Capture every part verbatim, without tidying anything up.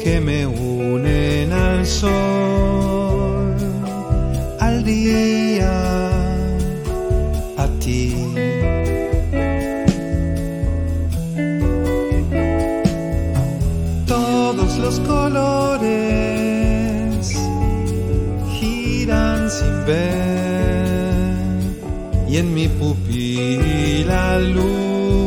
que me unen al sol, al día, a ti. Todos los colores giran sin ver y en mi pupila luz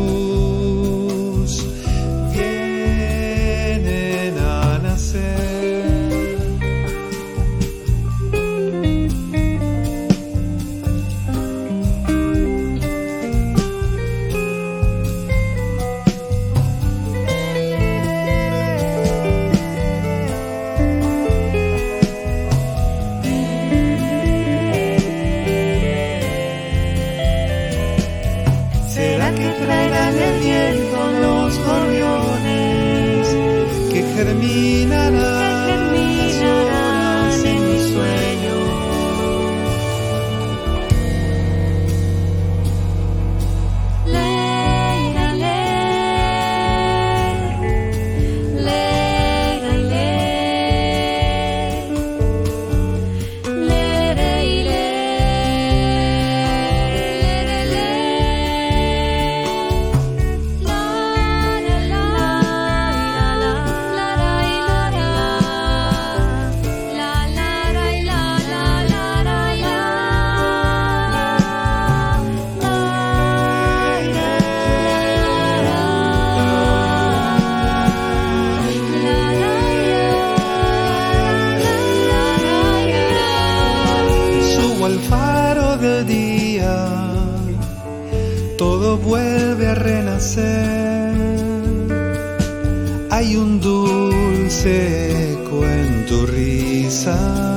terminarán las horas en mi sueño. Leira, le, leira, le, leira, le, al faro del día, todo vuelve a renacer. Hay un dulce eco en tu risa.